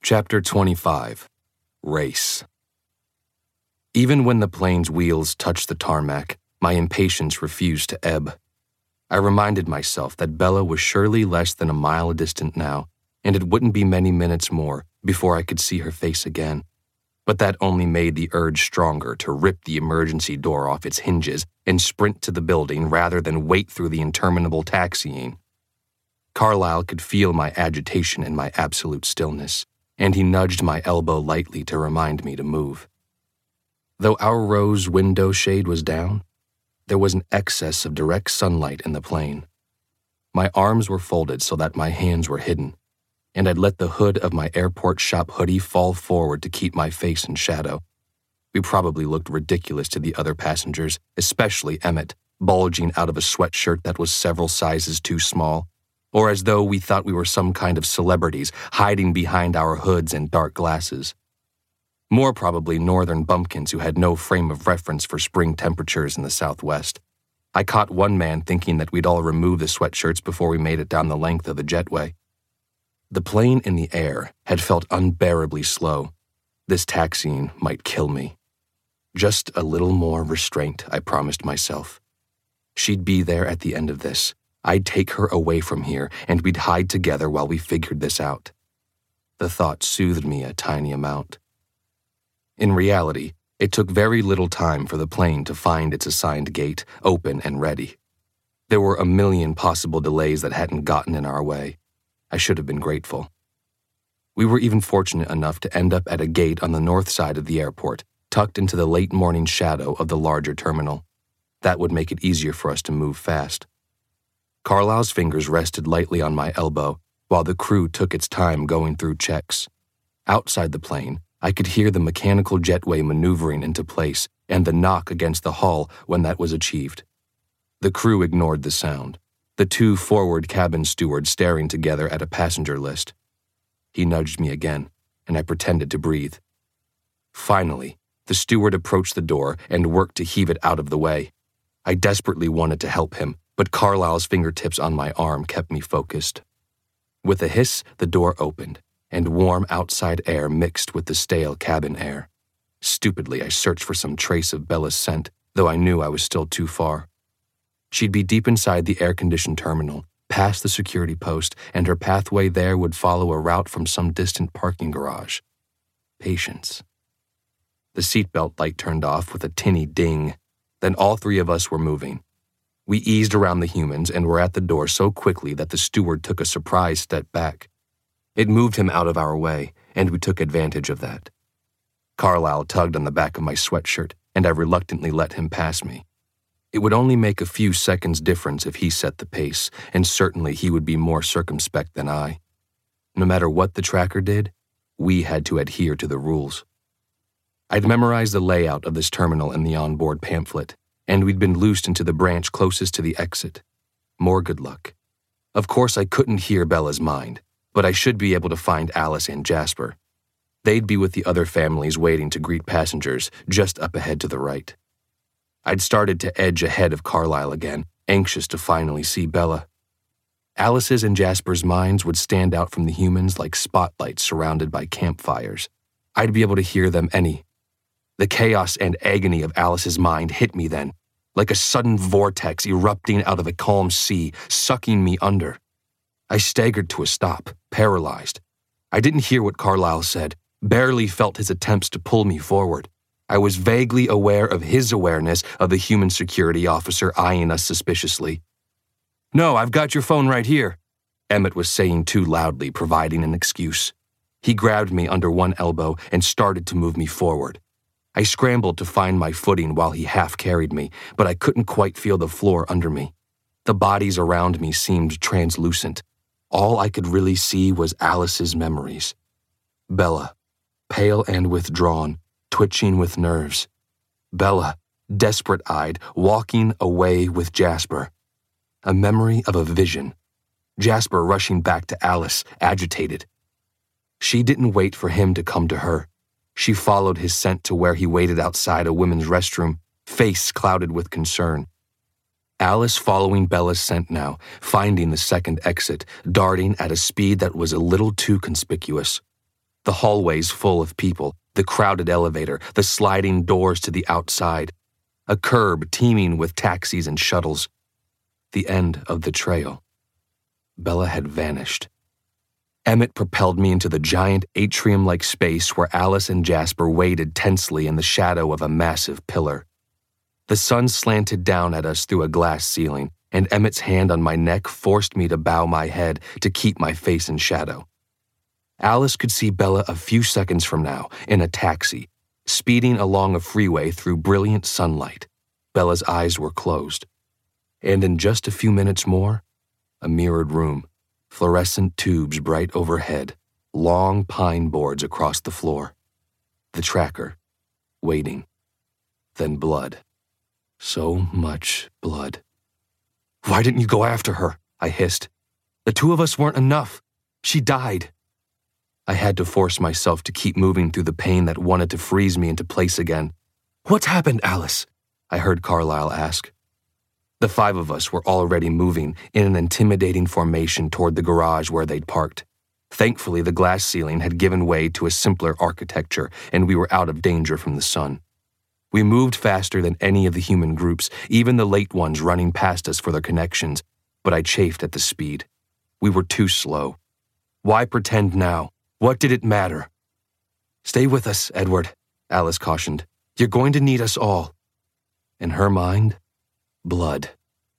Chapter 25. Race. Even when the plane's wheels touched the tarmac, my impatience refused to ebb. I reminded myself that Bella was surely less than a mile distant now, and it wouldn't be many minutes more before I could see her face again. But that only made the urge stronger to rip the emergency door off its hinges and sprint to the building rather than wait through the interminable taxiing. Carlyle could feel my agitation in my absolute stillness, and he nudged my elbow lightly to remind me to move. Though our rose window shade was down, there was an excess of direct sunlight in the plane. My arms were folded so that my hands were hidden, and I'd let the hood of my airport shop hoodie fall forward to keep my face in shadow. We probably looked ridiculous to the other passengers, especially Emmett, bulging out of a sweatshirt that was several sizes too small, or as though we thought we were some kind of celebrities hiding behind our hoods and dark glasses. More probably northern bumpkins who had no frame of reference for spring temperatures in the Southwest. I caught one man thinking that we'd all remove the sweatshirts before we made it down the length of the jetway. The plane in the air had felt unbearably slow. This taxiing might kill me. Just a little more restraint, I promised myself. She'd be there at the end of this. I'd take her away from here, and we'd hide together while we figured this out. The thought soothed me a tiny amount. In reality, it took very little time for the plane to find its assigned gate, open and ready. There were a million possible delays that hadn't gotten in our way. I should have been grateful. We were even fortunate enough to end up at a gate on the north side of the airport, tucked into the late morning shadow of the larger terminal. That would make it easier for us to move fast. Carlyle's fingers rested lightly on my elbow while the crew took its time going through checks. Outside the plane, I could hear the mechanical jetway maneuvering into place and the knock against the hull when that was achieved. The crew ignored the sound, the two forward cabin stewards staring together at a passenger list. He nudged me again, and I pretended to breathe. Finally, the steward approached the door and worked to heave it out of the way. I desperately wanted to help him, but Carlyle's fingertips on my arm kept me focused. With a hiss, the door opened, and warm outside air mixed with the stale cabin air. Stupidly, I searched for some trace of Bella's scent, though I knew I was still too far. She'd be deep inside the air-conditioned terminal, past the security post, and her pathway there would follow a route from some distant parking garage. Patience. The seatbelt light turned off with a tinny ding. Then all three of us were moving. We eased around the humans and were at the door so quickly that the steward took a surprised step back. It moved him out of our way, and we took advantage of that. Carlyle tugged on the back of my sweatshirt, and I reluctantly let him pass me. It would only make a few seconds difference if he set the pace, and certainly he would be more circumspect than I. No matter what the tracker did, we had to adhere to the rules. I'd memorized the layout of this terminal in the onboard pamphlet, and we'd been loosed into the branch closest to the exit. More good luck. Of course, I couldn't hear Bella's mind, but I should be able to find Alice and Jasper. They'd be with the other families waiting to greet passengers just up ahead to the right. I'd started to edge ahead of Carlyle again, anxious to finally see Bella. Alice's and Jasper's minds would stand out from the humans like spotlights surrounded by campfires. I'd be able to hear them The chaos and agony of Alice's mind hit me then, like a sudden vortex erupting out of a calm sea, sucking me under. I staggered to a stop, paralyzed. I didn't hear what Carlyle said, barely felt his attempts to pull me forward. I was vaguely aware of his awareness of the human security officer eyeing us suspiciously. "No, I've got your phone right here," Emmett was saying too loudly, providing an excuse. He grabbed me under one elbow and started to move me forward. I scrambled to find my footing while he half-carried me, but I couldn't quite feel the floor under me. The bodies around me seemed translucent. All I could really see was Alice's memories. Bella, pale and withdrawn, twitching with nerves. Bella, desperate-eyed, walking away with Jasper. A memory of a vision. Jasper rushing back to Alice, agitated. She didn't wait for him to come to her. She followed his scent to where he waited outside a women's restroom, face clouded with concern. Alice following Bella's scent now, finding the second exit, darting at a speed that was a little too conspicuous. The hallways full of people, the crowded elevator, the sliding doors to the outside, a curb teeming with taxis and shuttles. The end of the trail. Bella had vanished. Emmett propelled me into the giant atrium-like space where Alice and Jasper waited tensely in the shadow of a massive pillar. The sun slanted down at us through a glass ceiling, and Emmett's hand on my neck forced me to bow my head to keep my face in shadow. Alice could see Bella a few seconds from now, in a taxi, speeding along a freeway through brilliant sunlight. Bella's eyes were closed. And in just a few minutes more, a mirrored room, fluorescent tubes bright overhead, long pine boards across the floor. The tracker, waiting. Then blood. So much blood. "Why didn't you go after her?" I hissed. "The two of us weren't enough. She died." I had to force myself to keep moving through the pain that wanted to freeze me into place again. "What's happened, Alice?" I heard Carlisle ask. The five of us were already moving in an intimidating formation toward the garage where they'd parked. Thankfully, the glass ceiling had given way to a simpler architecture, and we were out of danger from the sun. We moved faster than any of the human groups, even the late ones running past us for their connections, but I chafed at the speed. We were too slow. Why pretend now? What did it matter? "Stay with us, Edward," Alice cautioned. "You're going to need us all." In her mind, blood.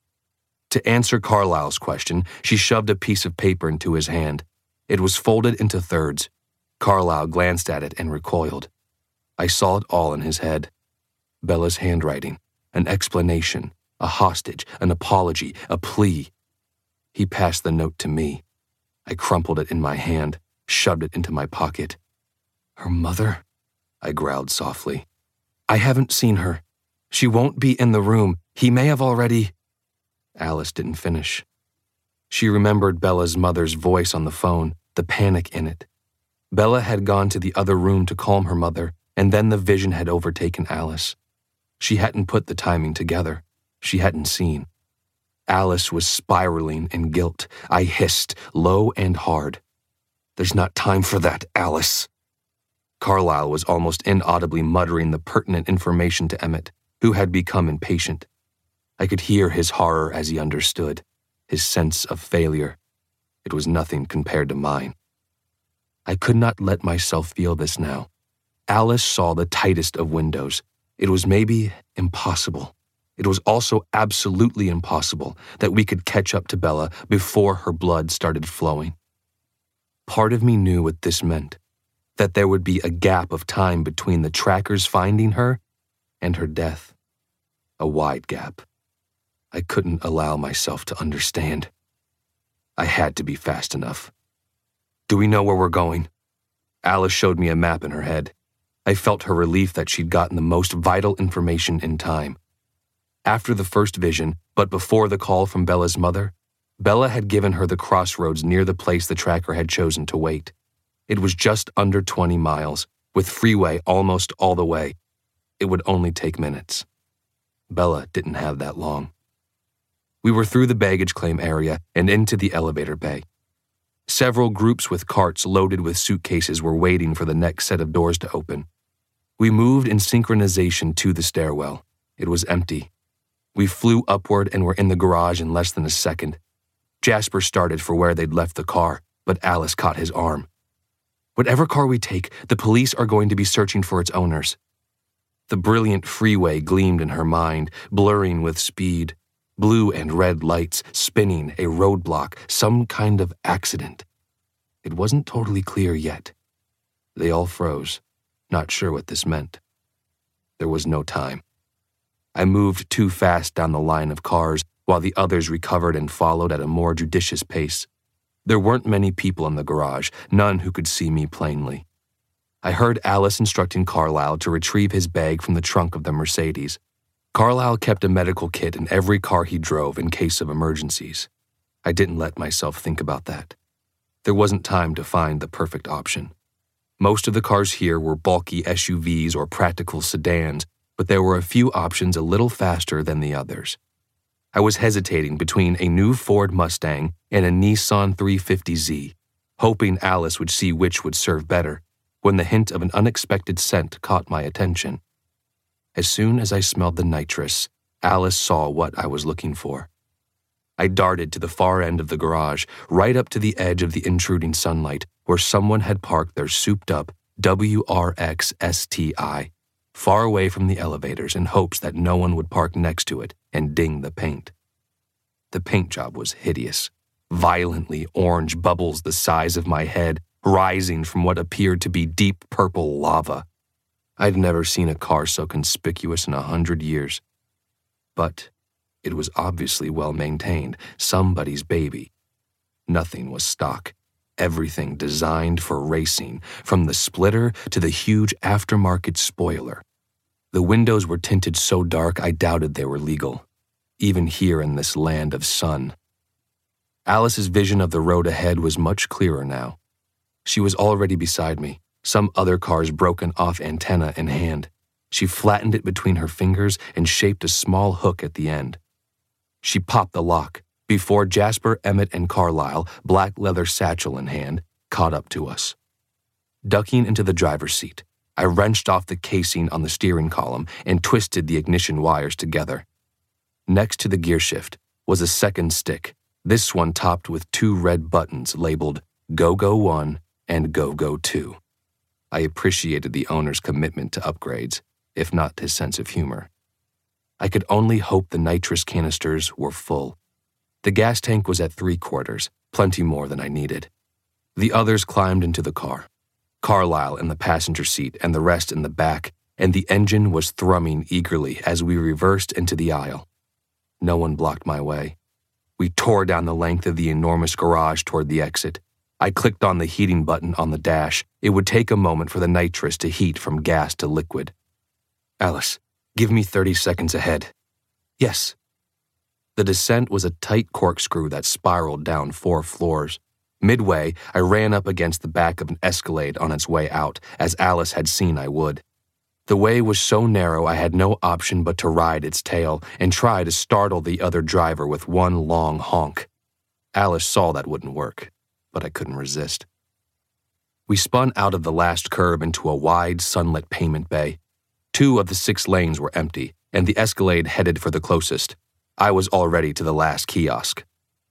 To answer Carlisle's question, she shoved a piece of paper into his hand. It was folded into thirds. Carlisle glanced at it and recoiled. I saw it all in his head. Bella's handwriting, an explanation, a hostage, an apology, a plea. He passed the note to me. I crumpled it in my hand, shoved it into my pocket. "Her mother?" I growled softly. "I haven't seen her. She won't be in the room. He may have already—" Alice didn't finish. She remembered Bella's mother's voice on the phone, the panic in it. Bella had gone to the other room to calm her mother, and then the vision had overtaken Alice. She hadn't put the timing together. She hadn't seen. Alice was spiraling in guilt. I hissed, low and hard. "There's not time for that, Alice." Carlisle was almost inaudibly muttering the pertinent information to Emmett, who had become impatient. I could hear his horror as he understood, his sense of failure. It was nothing compared to mine. I could not let myself feel this now. Alice saw the tightest of windows. It was maybe impossible. It was also absolutely impossible that we could catch up to Bella before her blood started flowing. Part of me knew what this meant, that there would be a gap of time between the trackers finding her and her death. A wide gap. I couldn't allow myself to understand. I had to be fast enough. "Do we know where we're going?" Alice showed me a map in her head. I felt her relief that she'd gotten the most vital information in time. After the first vision, but before the call from Bella's mother, Bella had given her the crossroads near the place the tracker had chosen to wait. It was just under 20 miles, with freeway almost all the way. It would only take minutes. Bella didn't have that long. We were through the baggage claim area and into the elevator bay. Several groups with carts loaded with suitcases were waiting for the next set of doors to open. We moved in synchronization to the stairwell. It was empty. We flew upward and were in the garage in less than a second. Jasper started for where they'd left the car, but Alice caught his arm. "Whatever car we take, the police are going to be searching for its owners." The brilliant freeway gleamed in her mind, blurring with speed. Blue and red lights, spinning, a roadblock, some kind of accident. It wasn't totally clear yet. They all froze, not sure what this meant. There was no time. I moved too fast down the line of cars, while the others recovered and followed at a more judicious pace. There weren't many people in the garage, none who could see me plainly. I heard Alice instructing Carlisle to retrieve his bag from the trunk of the Mercedes. Carlisle kept a medical kit in every car he drove in case of emergencies. I didn't let myself think about that. There wasn't time to find the perfect option. Most of the cars here were bulky SUVs or practical sedans, but there were a few options a little faster than the others. I was hesitating between a new Ford Mustang and a Nissan 350Z, hoping Alice would see which would serve better, when the hint of an unexpected scent caught my attention. As soon as I smelled the nitrous, Alice saw what I was looking for. I darted to the far end of the garage, right up to the edge of the intruding sunlight, where someone had parked their souped-up WRX STI, far away from the elevators in hopes that no one would park next to it and ding the paint. The paint job was hideous, violently orange bubbles the size of my head rising from what appeared to be deep purple lava. I'd never seen a car so conspicuous in 100 years. But it was obviously well maintained, somebody's baby. Nothing was stock. Everything designed for racing, from the splitter to the huge aftermarket spoiler. The windows were tinted so dark I doubted they were legal, even here in this land of sun. Alice's vision of the road ahead was much clearer now. She was already beside me, some other car's broken off antenna in hand. She flattened it between her fingers and shaped a small hook at the end. She popped the lock before Jasper, Emmett, and Carlisle, black leather satchel in hand, caught up to us. Ducking into the driver's seat, I wrenched off the casing on the steering column and twisted the ignition wires together. Next to the gearshift was a second stick, this one topped with 2 red buttons labeled Go-Go 1 and Go-Go 2. I appreciated the owner's commitment to upgrades, if not his sense of humor. I could only hope the nitrous canisters were full. The gas tank was at 3/4, plenty more than I needed. The others climbed into the car, Carlisle in the passenger seat and the rest in the back, and the engine was thrumming eagerly as we reversed into the aisle. No one blocked my way. We tore down the length of the enormous garage toward the exit. I clicked on the heating button on the dash. It would take a moment for the nitrous to heat from gas to liquid. Alice, give me 30 seconds ahead. Yes. The descent was a tight corkscrew that spiraled down 4 floors. Midway, I ran up against the back of an Escalade on its way out, as Alice had seen I would. The way was so narrow I had no option but to ride its tail and try to startle the other driver with one long honk. Alice saw that wouldn't work, but I couldn't resist. We spun out of the last curb into a wide, sunlit payment bay. 2 of the 6 lanes were empty, and the Escalade headed for the closest. I was already to the last kiosk.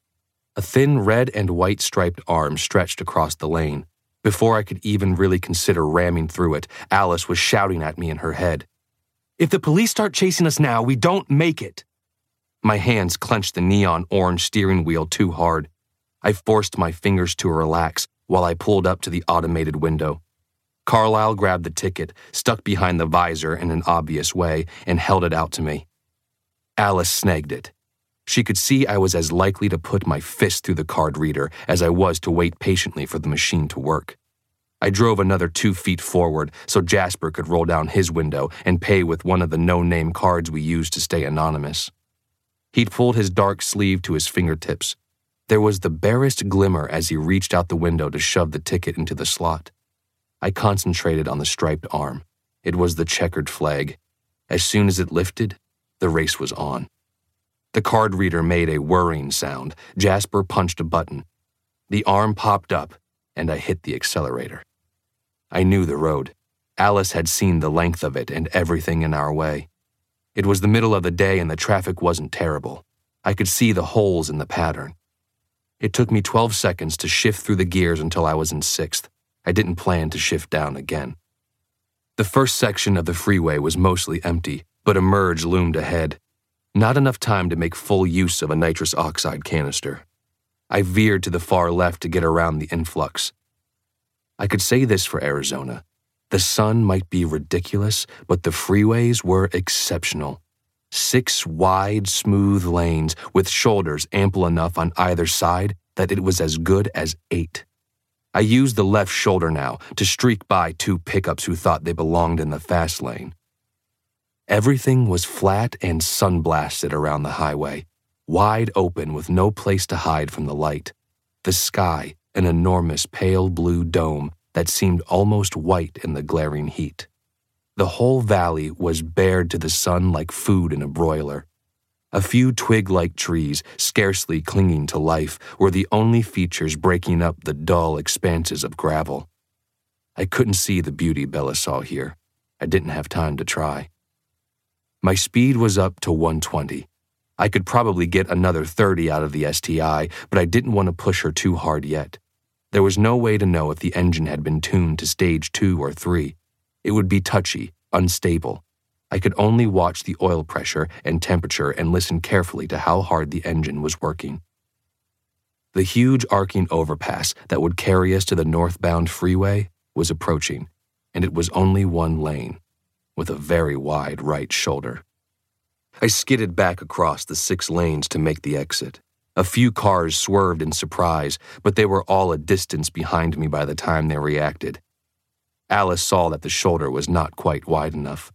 A thin red and white striped arm stretched across the lane. Before I could even really consider ramming through it, Alice was shouting at me in her head. If the police start chasing us now, we don't make it. My hands clenched the neon orange steering wheel too hard. I forced my fingers to relax while I pulled up to the automated window. Carlisle grabbed the ticket, stuck behind the visor in an obvious way, and held it out to me. Alice snagged it. She could see I was as likely to put my fist through the card reader as I was to wait patiently for the machine to work. I drove another 2 feet forward so Jasper could roll down his window and pay with one of the no-name cards we used to stay anonymous. He'd pulled his dark sleeve to his fingertips. There was the barest glimmer as he reached out the window to shove the ticket into the slot. I concentrated on the striped arm. It was the checkered flag. As soon as it lifted, the race was on. The card reader made a whirring sound. Jasper punched a button. The arm popped up, and I hit the accelerator. I knew the road. Alice had seen the length of it and everything in our way. It was the middle of the day and the traffic wasn't terrible. I could see the holes in the pattern. It took me 12 seconds to shift through the gears until I was in 6th. I didn't plan to shift down again. The first section of the freeway was mostly empty, but a merge loomed ahead. Not enough time to make full use of a nitrous oxide canister. I veered to the far left to get around the influx. I could say this for Arizona. The sun might be ridiculous, but the freeways were exceptional. 6 wide, smooth lanes with shoulders ample enough on either side that it was as good as 8. I used the left shoulder now to streak by 2 pickups who thought they belonged in the fast lane. Everything was flat and sun-blasted around the highway, wide open with no place to hide from the light. The sky, an enormous pale blue dome that seemed almost white in the glaring heat. The whole valley was bared to the sun like food in a broiler. A few twig-like trees, scarcely clinging to life, were the only features breaking up the dull expanses of gravel. I couldn't see the beauty Bella saw here. I didn't have time to try. My speed was up to 120. I could probably get another 30 out of the STI, but I didn't want to push her too hard yet. There was no way to know if the engine had been tuned to stage 2 or 3. It would be touchy, unstable. I could only watch the oil pressure and temperature and listen carefully to how hard the engine was working. The huge arcing overpass that would carry us to the northbound freeway was approaching, and it was only one lane, with a very wide right shoulder. I skidded back across the 6 lanes to make the exit. A few cars swerved in surprise, but they were all a distance behind me by the time they reacted. Alice saw that the shoulder was not quite wide enough.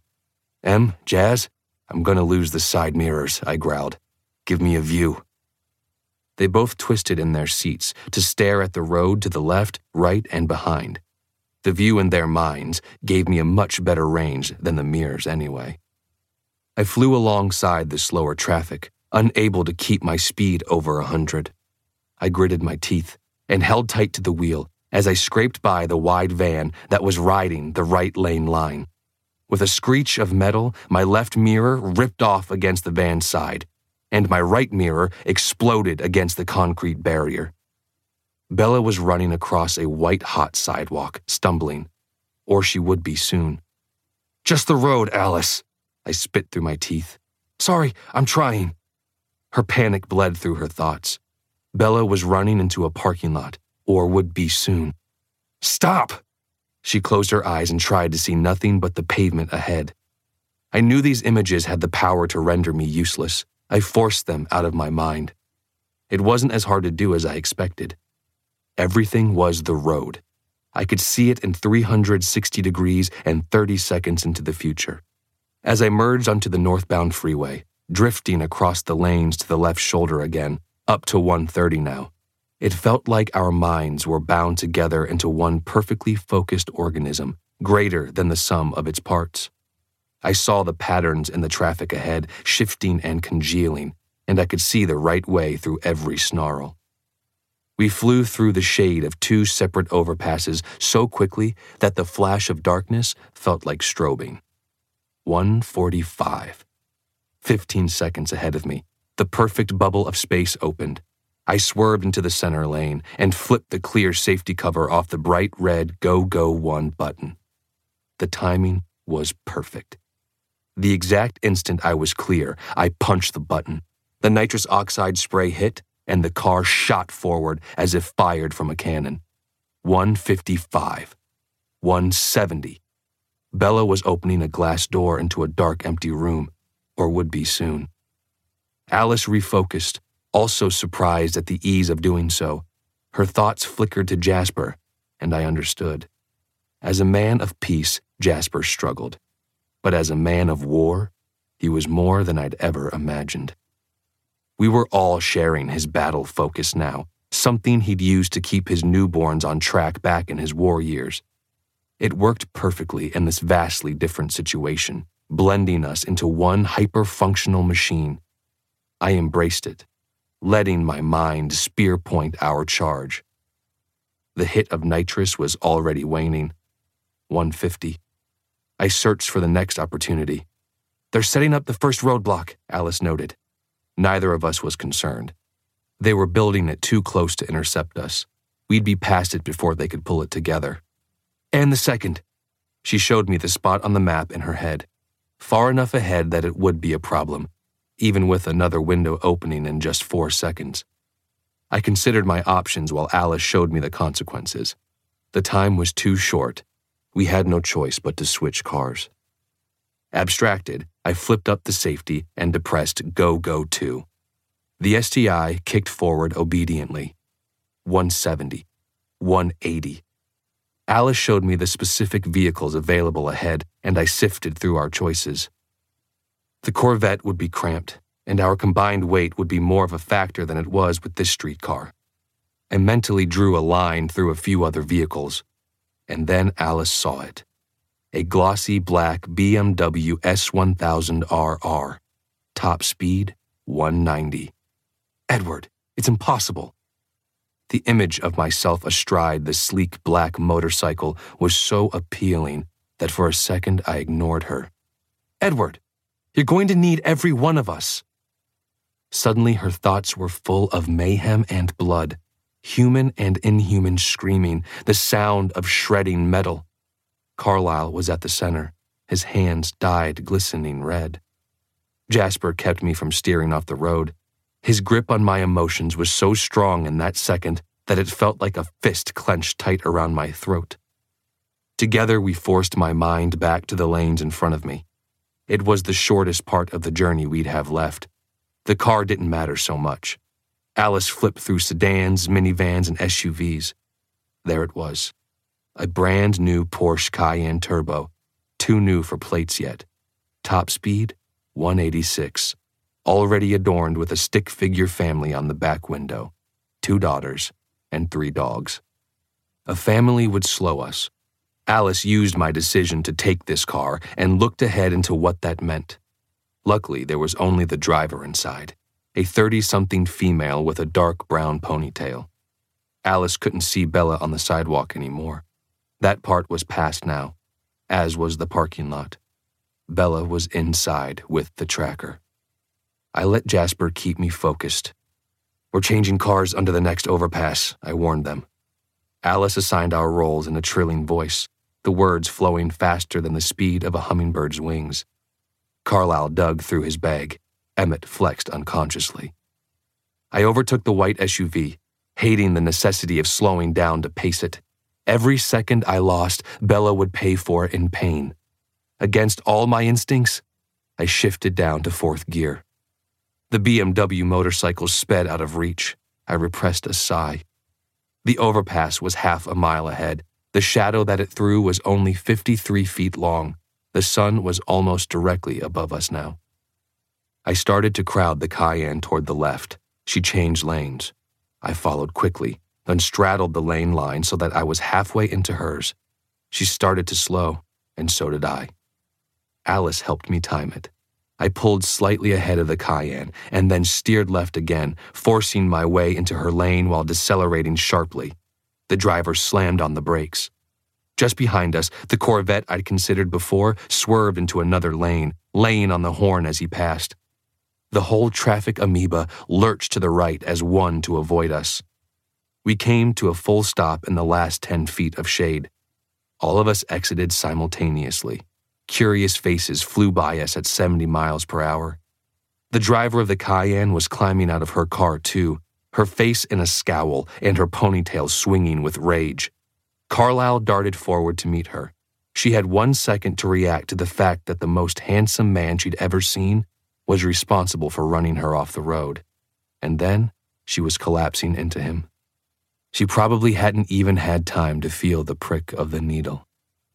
Jazz, I'm going to lose the side mirrors, I growled. Give me a view. They both twisted in their seats to stare at the road to the left, right, and behind. The view in their minds gave me a much better range than the mirrors anyway. I flew alongside the slower traffic, unable to keep my speed over 100. I gritted my teeth and held tight to the wheel as I scraped by the wide van that was riding the right lane line. With a screech of metal, my left mirror ripped off against the van's side, and my right mirror exploded against the concrete barrier. Bella was running across a white-hot sidewalk, stumbling. Or she would be soon. "Just the road, Alice," I spit through my teeth. "Sorry, I'm trying." Her panic bled through her thoughts. Bella was running into a parking lot, or would be soon. "Stop!" She closed her eyes and tried to see nothing but the pavement ahead. I knew these images had the power to render me useless. I forced them out of my mind. It wasn't as hard to do as I expected. Everything was the road. I could see it in 360 degrees and 30 seconds into the future. As I merged onto the northbound freeway, drifting across the lanes to the left shoulder again, up to 130 now, it felt like our minds were bound together into one perfectly focused organism, greater than the sum of its parts. I saw the patterns in the traffic ahead, shifting and congealing, and I could see the right way through every snarl. We flew through the shade of 2 separate overpasses so quickly that the flash of darkness felt like strobing. 1:45. 15 seconds ahead of me, the perfect bubble of space opened. I swerved into the center lane and flipped the clear safety cover off the bright red Go Go 1 button. The timing was perfect. The exact instant I was clear, I punched the button. The nitrous oxide spray hit, and the car shot forward as if fired from a cannon. 155. 170. Bella was opening a glass door into a dark, empty room, or would be soon. Alice refocused, also surprised at the ease of doing so. Her thoughts flickered to Jasper, and I understood. As a man of peace, Jasper struggled. But as a man of war, he was more than I'd ever imagined. We were all sharing his battle focus now, something he'd used to keep his newborns on track back in his war years. It worked perfectly in this vastly different situation, blending us into one hyper-functional machine. I embraced it, letting my mind spear-point our charge. The hit of nitrous was already waning. 150. I searched for the next opportunity. "They're setting up the first roadblock," Alice noted. Neither of us was concerned. They were building it too close to intercept us. We'd be past it before they could pull it together. "And the second." She showed me the spot on the map in her head, far enough ahead that it would be a problem, even with another window opening in just 4 seconds. I considered my options while Alice showed me the consequences. The time was too short. We had no choice but to switch cars. Abstracted, I flipped up the safety and depressed Go Go 2. The STI kicked forward obediently. 170. 180. Alice showed me the specific vehicles available ahead, and I sifted through our choices. The Corvette would be cramped, and our combined weight would be more of a factor than it was with this streetcar. I mentally drew a line through a few other vehicles, and then Alice saw it. A glossy black BMW S1000RR. Top speed, 190. "Edward, it's impossible." The image of myself astride the sleek black motorcycle was so appealing that for a second I ignored her. "Edward, you're going to need every one of us." Suddenly her thoughts were full of mayhem and blood, human and inhuman screaming, the sound of shredding metal. Carlisle was at the center, his hands dyed glistening red. Jasper kept me from steering off the road. His grip on my emotions was so strong in that second that it felt like a fist clenched tight around my throat. Together we forced my mind back to the lanes in front of me. It was the shortest part of the journey we'd have left. The car didn't matter so much. Alice flipped through sedans, minivans, and SUVs. There it was. A brand new Porsche Cayenne Turbo, too new for plates yet. Top speed, 186. Already adorned with a stick-figure family on the back window, 2 daughters and 3 dogs. A family would slow us. Alice used my decision to take this car and looked ahead into what that meant. Luckily, there was only the driver inside, a 30-something female with a dark brown ponytail. Alice couldn't see Bella on the sidewalk anymore. That part was past now, as was the parking lot. Bella was inside with the tracker. I let Jasper keep me focused. "We're changing cars under the next overpass," I warned them. Alice assigned our roles in a trilling voice, the words flowing faster than the speed of a hummingbird's wings. Carlisle dug through his bag. Emmett flexed unconsciously. I overtook the white SUV, hating the necessity of slowing down to pace it. Every second I lost, Bella would pay for in pain. Against all my instincts, I shifted down to 4th gear. The BMW motorcycle sped out of reach. I repressed a sigh. The overpass was half a mile ahead. The shadow that it threw was only 53 feet long. The sun was almost directly above us now. I started to crowd the Cayenne toward the left. She changed lanes. I followed quickly, then straddled the lane line so that I was halfway into hers. She started to slow, and so did I. Alice helped me time it. I pulled slightly ahead of the Cayenne and then steered left again, forcing my way into her lane while decelerating sharply. The driver slammed on the brakes. Just behind us, the Corvette I'd considered before swerved into another lane, laying on the horn as he passed. The whole traffic amoeba lurched to the right as one to avoid us. We came to a full stop in the last 10 feet of shade. All of us exited simultaneously. Curious faces flew by us at 70 miles per hour. The driver of the Cayenne was climbing out of her car too, her face in a scowl and her ponytail swinging with rage. Carlisle darted forward to meet her. She had 1 second to react to the fact that the most handsome man she'd ever seen was responsible for running her off the road. And then she was collapsing into him. She probably hadn't even had time to feel the prick of the needle.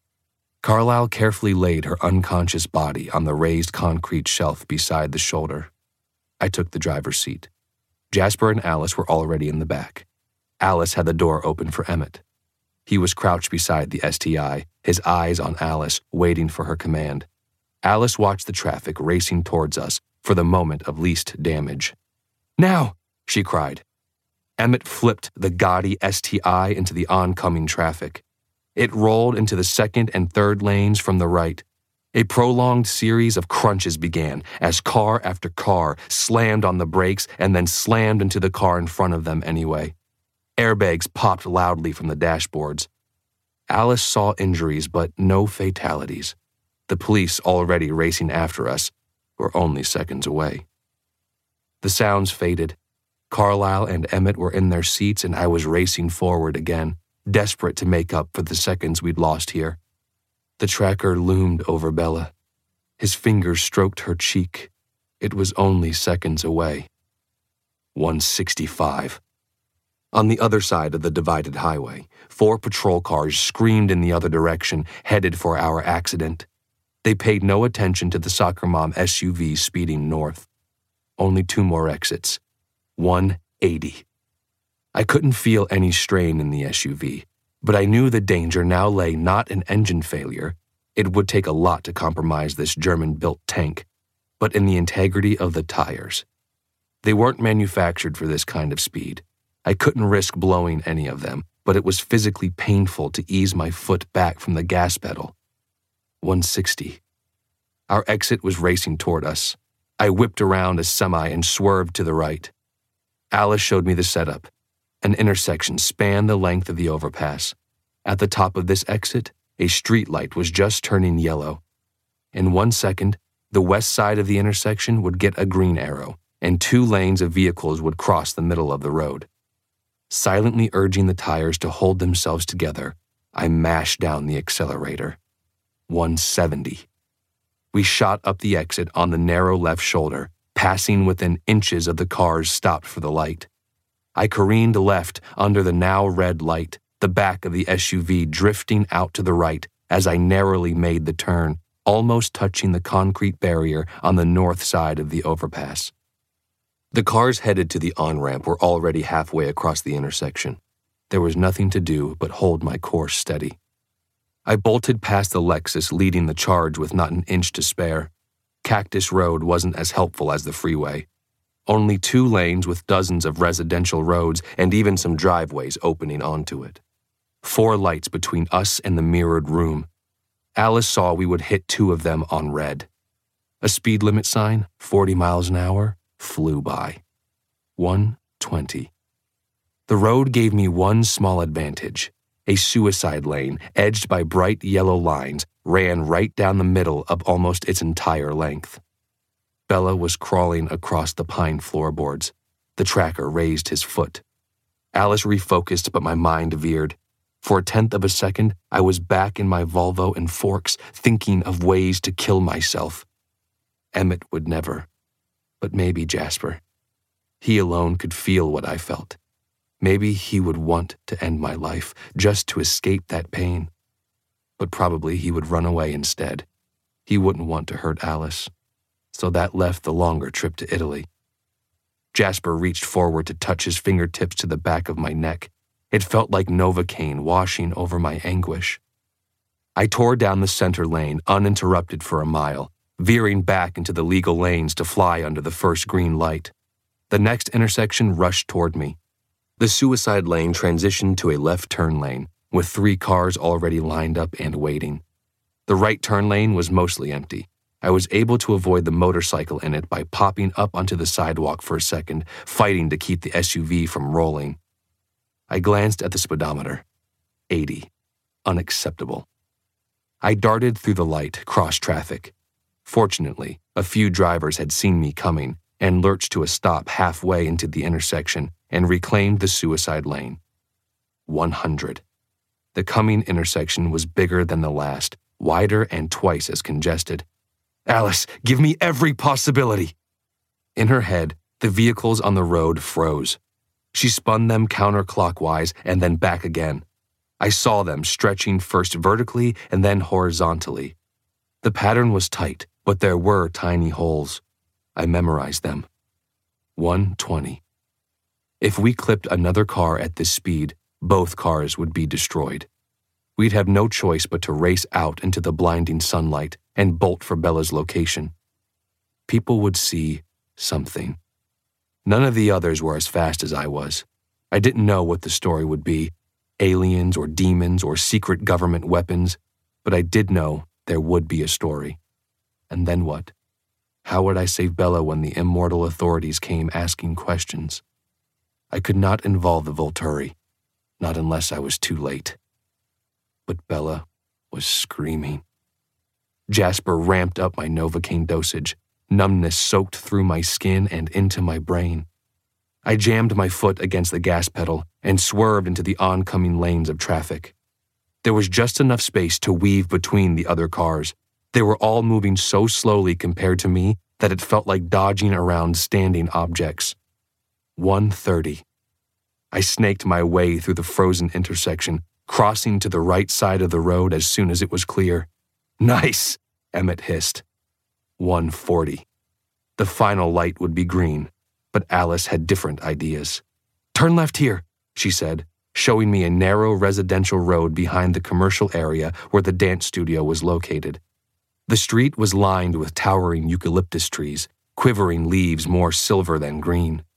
Carlisle carefully laid her unconscious body on the raised concrete shelf beside the shoulder. I took the driver's seat. Jasper and Alice were already in the back. Alice had the door open for Emmett. He was crouched beside the STI, his eyes on Alice, waiting for her command. Alice watched the traffic racing towards us for the moment of least damage. "Now!" she cried. Emmett flipped the gaudy STI into the oncoming traffic. It rolled into the 2nd and 3rd lanes from the right. A prolonged series of crunches began as car after car slammed on the brakes and then slammed into the car in front of them anyway. Airbags popped loudly from the dashboards. Alice saw injuries but no fatalities. The police, already racing after us, were only seconds away. The sounds faded. Carlisle and Emmett were in their seats and I was racing forward again, desperate to make up for the seconds we'd lost here. The tracker loomed over Bella. His fingers stroked her cheek. It was only seconds away. 165. On the other side of the divided highway, 4 patrol cars screamed in the other direction, headed for our accident. They paid no attention to the soccer mom SUV speeding north. Only 2 more exits. 180. I couldn't feel any strain in the SUV, but I knew the danger now lay not in engine failure. It would take a lot to compromise this German-built tank, but in the integrity of the tires. They weren't manufactured for this kind of speed. I couldn't risk blowing any of them, but it was physically painful to ease my foot back from the gas pedal. 160. Our exit was racing toward us. I whipped around a semi and swerved to the right. Alice showed me the setup. An intersection spanned the length of the overpass. At the top of this exit, a street light was just turning yellow. In 1 second, the west side of the intersection would get a green arrow, and 2 lanes of vehicles would cross the middle of the road. Silently urging the tires to hold themselves together, I mashed down the accelerator. 170. We shot up the exit on the narrow left shoulder, passing within inches of the cars stopped for the light. I careened left under the now red light, the back of the SUV drifting out to the right as I narrowly made the turn, almost touching the concrete barrier on the north side of the overpass. The cars headed to the on-ramp were already halfway across the intersection. There was nothing to do but hold my course steady. I bolted past the Lexus leading the charge with not an inch to spare. Cactus Road wasn't as helpful as the freeway. Only 2 lanes with dozens of residential roads and even some driveways opening onto it. 4 lights between us and the mirrored room. Alice saw we would hit 2 of them on red. A speed limit sign, 40 miles an hour, flew by. 120. The road gave me one small advantage. A suicide lane, edged by bright yellow lines, ran right down the middle of almost its entire length. Bella was crawling across the pine floorboards. The tracker raised his foot. Alice refocused, but my mind veered. For a tenth of a second, I was back in my Volvo and Forks, thinking of ways to kill myself. Emmett would never. But maybe Jasper. He alone could feel what I felt. Maybe he would want to end my life, just to escape that pain. But probably he would run away instead. He wouldn't want to hurt Alice. So that left the longer trip to Italy. Jasper reached forward to touch his fingertips to the back of my neck. It felt like Novocaine washing over my anguish. I tore down the center lane, uninterrupted for a mile, veering back into the legal lanes to fly under the first green light. The next intersection rushed toward me. The suicide lane transitioned to a left turn lane, with 3 cars already lined up and waiting. The right turn lane was mostly empty. I was able to avoid the motorcycle in it by popping up onto the sidewalk for a second, fighting to keep the SUV from rolling. I glanced at the speedometer. 80. Unacceptable. I darted through the light, crossed traffic. Fortunately, a few drivers had seen me coming and lurched to a stop halfway into the intersection and reclaimed the suicide lane. 100. The coming intersection was bigger than the last, wider and twice as congested. Alice, give me every possibility. In her head, the vehicles on the road froze. She spun them counterclockwise and then back again. I saw them stretching first vertically and then horizontally. The pattern was tight, but there were tiny holes. I memorized them. 120. If we clipped another car at this speed, both cars would be destroyed. We'd have no choice but to race out into the blinding sunlight and bolt for Bella's location. People would see something. None of the others were as fast as I was. I didn't know what the story would be, aliens or demons or secret government weapons, but I did know there would be a story. And then what? How would I save Bella when the immortal authorities came asking questions? I could not involve the Volturi, not unless I was too late. But Bella was screaming. Jasper ramped up my Novocaine dosage. Numbness soaked through my skin and into my brain. I jammed my foot against the gas pedal and swerved into the oncoming lanes of traffic. There was just enough space to weave between the other cars. They were all moving so slowly compared to me that it felt like dodging around standing objects. 130. I snaked my way through the frozen intersection, crossing to the right side of the road as soon as it was clear. Nice, Emmett hissed. 140. The final light would be green, but Alice had different ideas. Turn left here, she said, showing me a narrow residential road behind the commercial area where the dance studio was located. The street was lined with towering eucalyptus trees, quivering leaves more silver than green.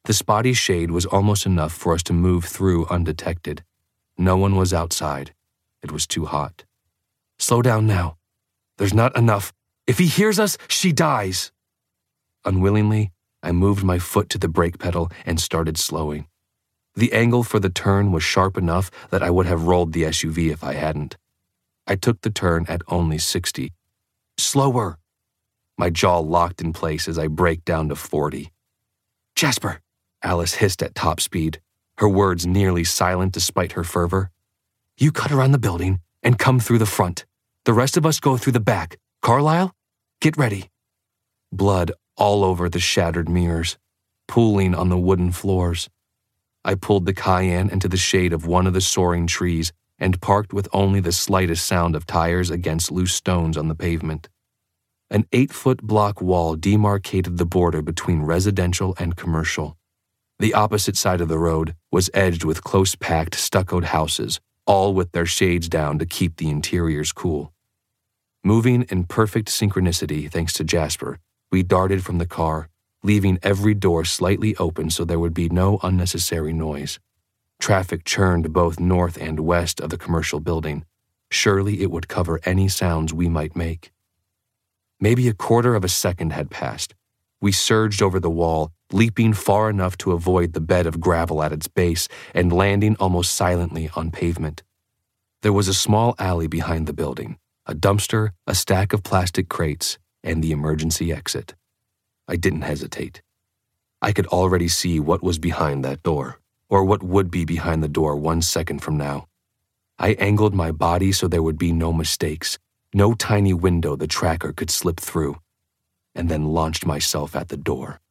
The spotty shade was almost enough for us to move through undetected. No one was outside. It was too hot. "Slow down now. There's not enough. If he hears us, she dies." Unwillingly, I moved my foot to the brake pedal and started slowing. The angle for the turn was sharp enough that I would have rolled the SUV if I hadn't. I took the turn at only 60. "Slower!" My jaw locked in place as I braked down to 40. "Jasper!" Alice hissed at top speed, her words nearly silent despite her fervor. "You cut around the building and come through the front. The rest of us go through the back. Carlisle, get ready." Blood all over the shattered mirrors, pooling on the wooden floors. I pulled the Cayenne into the shade of one of the soaring trees and parked with only the slightest sound of tires against loose stones on the pavement. An 8-foot block wall demarcated the border between residential and commercial. The opposite side of the road was edged with close-packed stuccoed houses, all with their shades down to keep the interiors cool. Moving in perfect synchronicity thanks to Jasper, we darted from the car, leaving every door slightly open so there would be no unnecessary noise. Traffic churned both north and west of the commercial building. Surely it would cover any sounds we might make. Maybe a quarter of a second had passed. We surged over the wall, leaping far enough to avoid the bed of gravel at its base and landing almost silently on pavement. There was a small alley behind the building, a dumpster, a stack of plastic crates, and the emergency exit. I didn't hesitate. I could already see what was behind that door, or what would be behind the door 1 second from now. I angled my body so there would be no mistakes, no tiny window the tracker could slip through, and then launched myself at the door.